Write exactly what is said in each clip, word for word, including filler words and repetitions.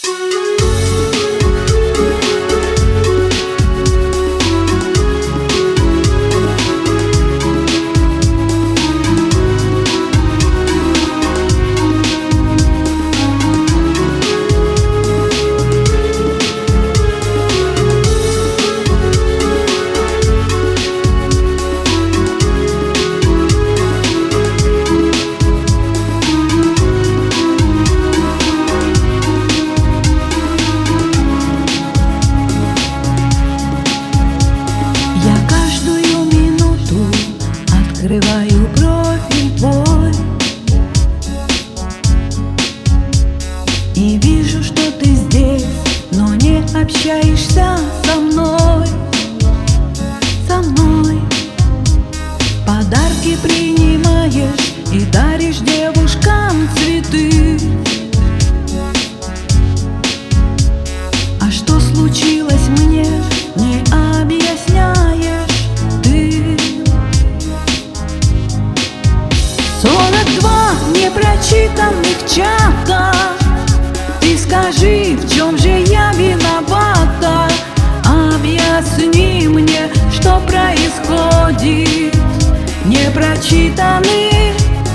Открываю профиль твой и вижу, что ты здесь, но не общаешься со мной, со мной. Подарки принимаешь и даришь девушкам цветы. А что случилось мне, не объясняешь ты. Сорок два непрочитанных чата. Ты скажи, в чем же я виновата? Объясни мне, что происходит. Непрочитанных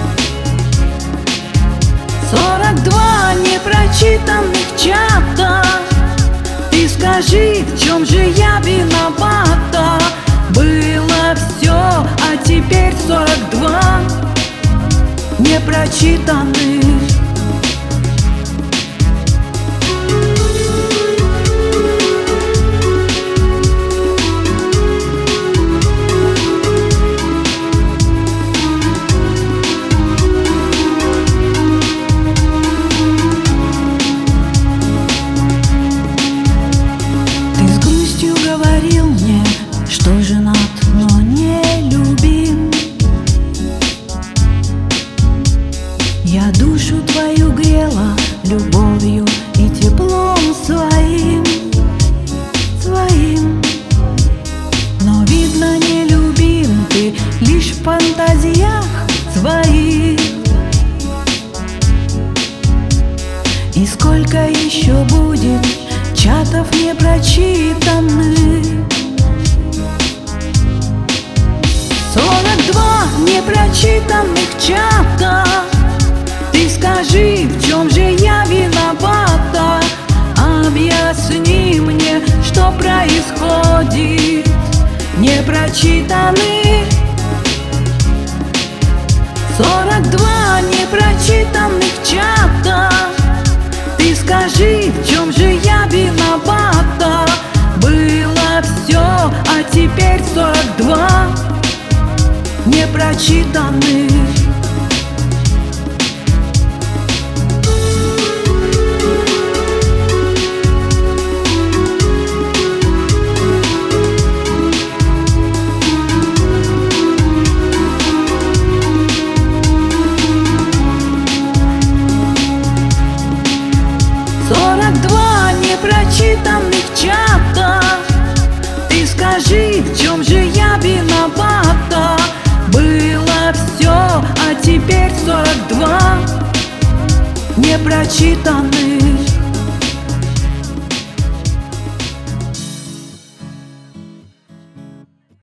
сорок два непрочитанных чата. Ты скажи, в чем же я виновата? Было все, а теперь сорок два непрочитанных. Ты с грустью говорил мне, что женат, но не любим. Я душу твою грела любовью и теплом своим, своим. Но видно, не любим ты лишь в фантазиях своих. И сколько еще будет чатов непрочитанных? Сорок два непрочитанных чата. Ты скажи, в чем же я виновата? Объясни мне, что происходит. Непрочитанных сорок два непрочитанных чата. Ты скажи, в чем же я виновата? Было все, а теперь сорок два непрочитанных. Сорок два непрочитанных чата. Ты скажи, в чем же я виновата? Было все, а теперь сорок два непрочитанных.